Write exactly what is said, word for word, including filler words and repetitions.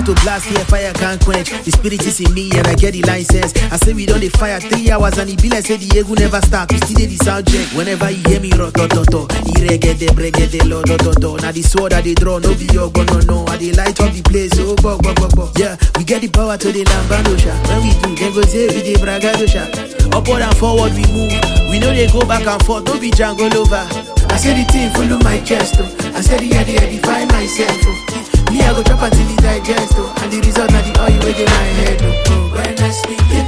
to blast here, fire can't quench. The spirit is in me and I get the license. I say we done the fire three hours and it be like say the ego never start. We still the sound check. Whenever you hear me rotototo, iregede bregede lo dototo. Now the sword that they draw no be your gun no no. I they light up the place oh bo bo bo bo. Yeah, we get the power to the lambadosha. When we do, they go say we the bragadosha. Upward and forward we move. We know they go back and forth. Don't be jungle over. I say the thing follow my chest oh. I say the idea define myself oh. Me I go drop until it digest oh. And the result na the oil within my head oh. When I speak